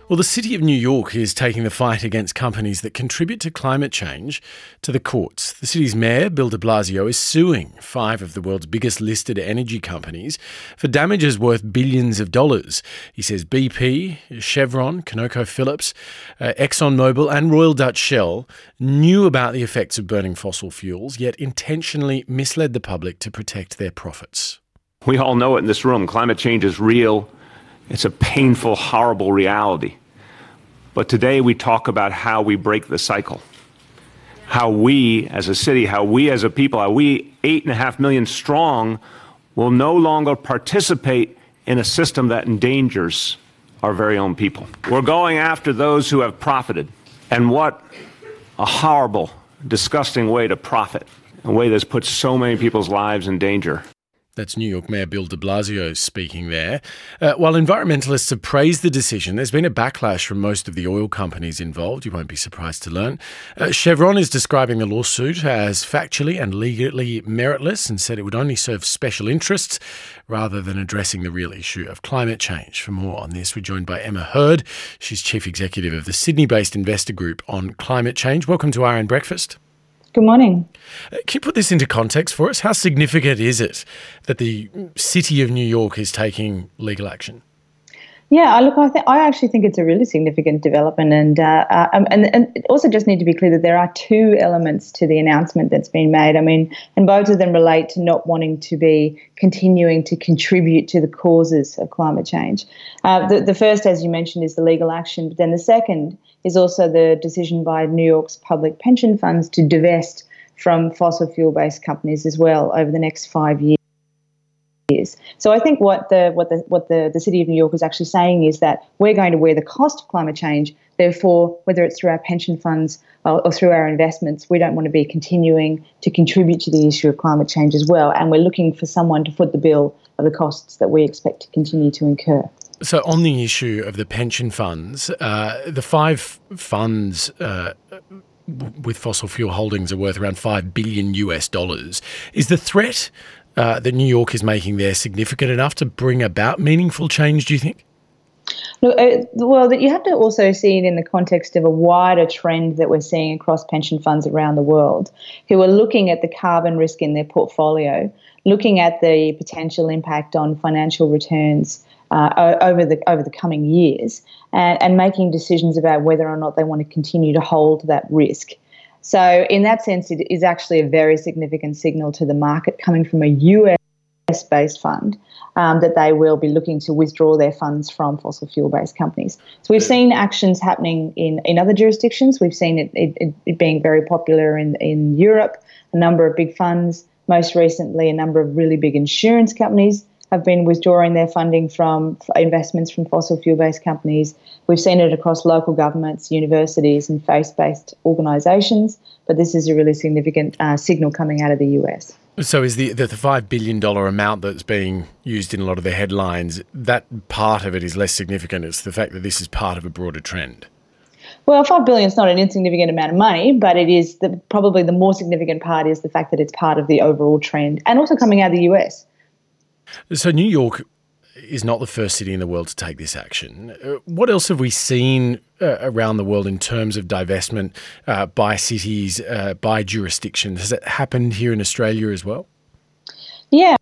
Well, the City of New York is taking the fight against companies that contribute to climate change to the courts. The city's mayor, Bill de Blasio, is suing 5 of the world's biggest listed energy companies for damages worth billions of dollars. He says BP, Chevron, ConocoPhillips, ExxonMobil and Royal Dutch Shell knew about the effects of burning fossil fuels, yet intentionally misled the public to protect their profits. We all know it in this room. Climate change is real. It's a painful, horrible reality. But today we talk about how we break the cycle. How we as a city, how we as a people, how we 8.5 million strong will no longer participate in a system that endangers our very own people. We're going after those who have profited. And what a horrible, disgusting way to profit. A way that's put so many people's lives in danger. That's New York Mayor Bill de Blasio speaking there. While environmentalists have praised the decision, there's been a backlash from most of the oil companies involved. You won't be surprised to learn. Chevron is describing the lawsuit as factually and legally meritless and said it would only serve special interests rather than addressing the real issue of climate change. For more on this, we're joined by Emma Hurd. She's Chief Executive of the Sydney-based investor group on climate change. Welcome to RN Breakfast. Good morning. Can you put this into context for us? How significant is it that the City of New York is taking legal action? Yeah, look, I actually think it's a really significant development, and it also just need to be clear that there are 2 elements to the announcement that's been made. I mean, and both of them relate to not wanting to be continuing to contribute to the causes of climate change. The first, as you mentioned, is the legal action, but then the second is also the decision by New York's public pension funds to divest from fossil fuel-based companies as well over the next 5 years. So I think what the City of New York is actually saying is that we're going to wear the cost of climate change. Therefore, whether it's through our pension funds or through our investments, we don't want to be continuing to contribute to the issue of climate change as well. And we're looking for someone to foot the bill of the costs that we expect to continue to incur. So on the issue of the pension funds, the 5 funds with fossil fuel holdings are worth around $5 billion US. Is the threat that New York is making there significant enough to bring about meaningful change, do you think? Look, well, you have to also see it in the context of a wider trend that we're seeing across pension funds around the world, who are looking at the carbon risk in their portfolio, looking at the potential impact on financial returns over the coming years, and making decisions about whether or not they want to continue to hold that risk. So in that sense, it is actually a very significant signal to the market coming from a US-based fund that they will be looking to withdraw their funds from fossil fuel-based companies. So we've seen actions happening in other jurisdictions. We've seen it being very popular in Europe, a number of big funds. Most recently, a number of really big insurance companies have been withdrawing their funding from investments from fossil fuel-based companies. We've seen it across local governments, universities and faith-based organisations, but this is a really significant signal coming out of the US. So is the $5 billion amount that's being used in a lot of the headlines, that part of it is less significant? It's the fact that this is part of a broader trend. Well, $5 billion is not an insignificant amount of money, but it is probably the more significant part is the fact that it's part of the overall trend and also coming out of the US. So New York is not the first city in the world to take this action. What else have we seen around the world in terms of divestment by cities, by jurisdictions? Has it happened here in Australia as well? Yeah.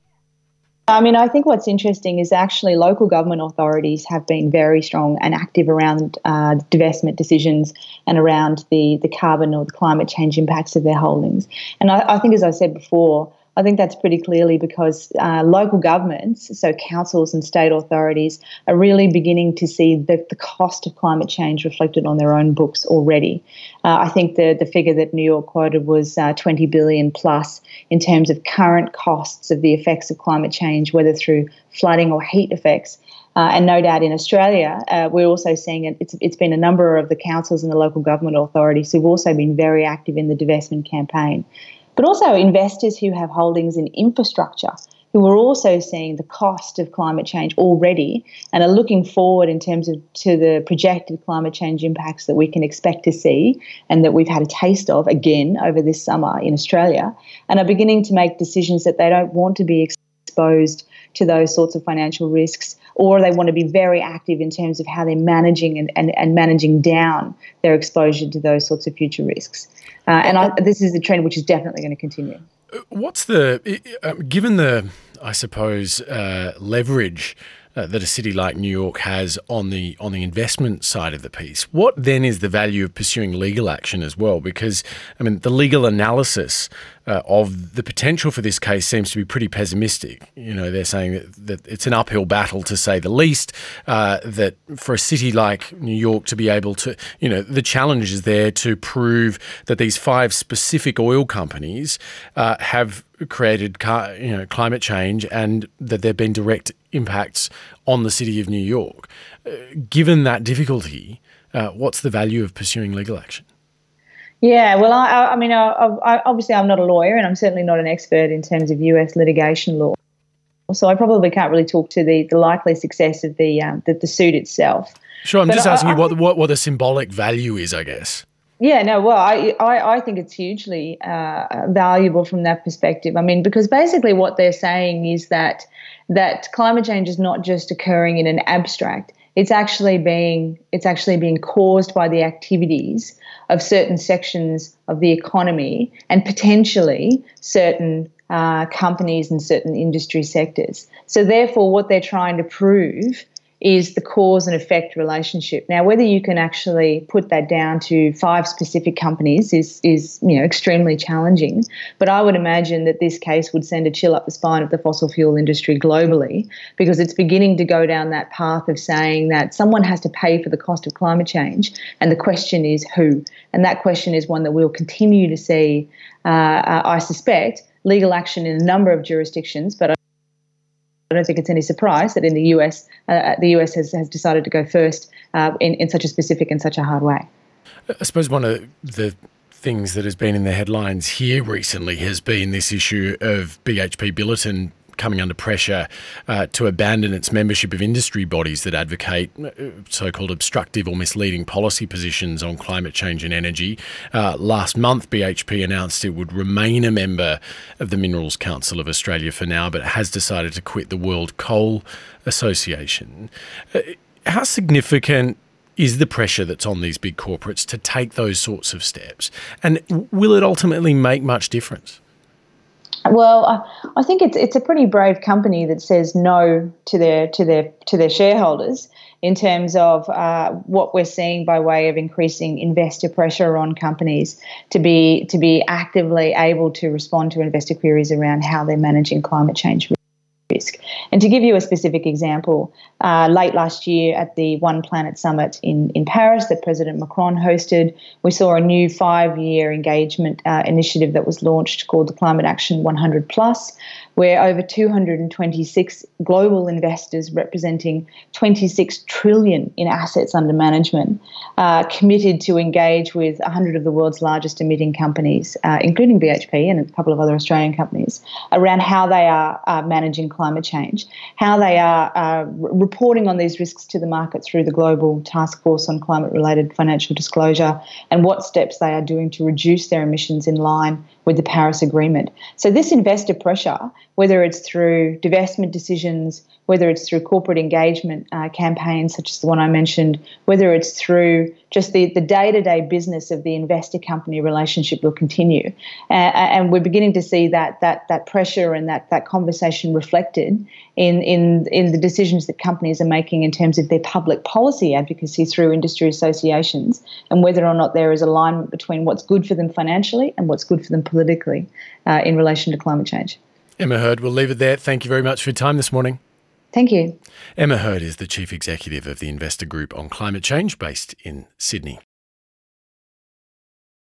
I mean, I think what's interesting is actually local government authorities have been very strong and active around divestment decisions and around the carbon or the climate change impacts of their holdings. And I think, as I said before, I think that's pretty clearly because local governments, so councils and state authorities, are really beginning to see the cost of climate change reflected on their own books already. I think the figure that New York quoted was 20 billion plus in terms of current costs of the effects of climate change, whether through flooding or heat effects. And no doubt in Australia, we're also seeing it. It's been a number of the councils and the local government authorities who've also been very active in the divestment campaign. But also investors who have holdings in infrastructure, who are also seeing the cost of climate change already and are looking forward in terms of to the projected climate change impacts that we can expect to see and that we've had a taste of again over this summer in Australia, and are beginning to make decisions that they don't want to be exposed to those sorts of financial risks, or they want to be very active in terms of how they're managing and managing down their exposure to those sorts of future risks. This is a trend which is definitely going to continue. What's given the, I suppose, leverage that a city like New York has on the investment side of the piece, what then is the value of pursuing legal action as well? Because, I mean, the legal analysis of the potential for this case seems to be pretty pessimistic. You know, they're saying that it's an uphill battle, to say the least, that for a city like New York to be able to, you know, the challenge is there to prove that these 5 specific oil companies have created climate change and that there have been direct impacts on the city of New York. Given that difficulty, what's the value of pursuing legal action? Yeah, well, I mean, obviously I'm not a lawyer, and I'm certainly not an expert in terms of US litigation law. So I probably can't really talk to the likely success of the suit itself. Sure, I'm just asking you what the symbolic value is, I guess. Yeah, no, well, I think it's hugely valuable from that perspective. I mean, because basically what they're saying is that climate change is not just occurring in an abstract. It's actually being caused by the activities of certain sections of the economy and potentially certain companies and certain industry sectors. So therefore, what they're trying to prove is the cause and effect relationship. Now, whether you can actually put that down to 5 specific companies is extremely challenging. But I would imagine that this case would send a chill up the spine of the fossil fuel industry globally, because it's beginning to go down that path of saying that someone has to pay for the cost of climate change, and the question is who. And that question is one that we'll continue to see, I suspect, legal action in a number of jurisdictions, but I don't think it's any surprise that in the US has decided to go first in such a specific and such a hard way. I suppose one of the things that has been in the headlines here recently has been this issue of BHP Billiton coming under pressure to abandon its membership of industry bodies that advocate so-called obstructive or misleading policy positions on climate change and energy. Last month, BHP announced it would remain a member of the Minerals Council of Australia for now, but has decided to quit the World Coal Association. How significant is the pressure that's on these big corporates to take those sorts of steps? And will it ultimately make much difference? Well, I think it's a pretty brave company that says no to their shareholders in terms of what we're seeing by way of increasing investor pressure on companies to be actively able to respond to investor queries around how they're managing climate change risk. And to give you a specific example, late last year at the One Planet Summit in Paris that President Macron hosted, we saw a new 5-year engagement initiative that was launched called the Climate Action 100 Plus, where over 226 global investors representing 26 trillion in assets under management committed to engage with 100 of the world's largest emitting companies, including BHP and a couple of other Australian companies, around how they are managing climate change, how they are reporting on these risks to the market through the Global Task Force on Climate-Related Financial Disclosure, and what steps they are doing to reduce their emissions in line with the Paris Agreement. So this investor pressure, whether it's through divestment decisions, whether it's through corporate engagement campaigns such as the one I mentioned, whether it's through just the day-to-day business of the investor-company relationship, will continue. And we're beginning to see that pressure and that conversation reflected in the decisions that companies are making in terms of their public policy advocacy through industry associations, and whether or not there is alignment between what's good for them financially and what's good for them politically in relation to climate change. Emma Hurd, we'll leave it there. Thank you very much for your time this morning. Thank you. Emma Hurd is the Chief Executive of the Investor Group on Climate Change based in Sydney.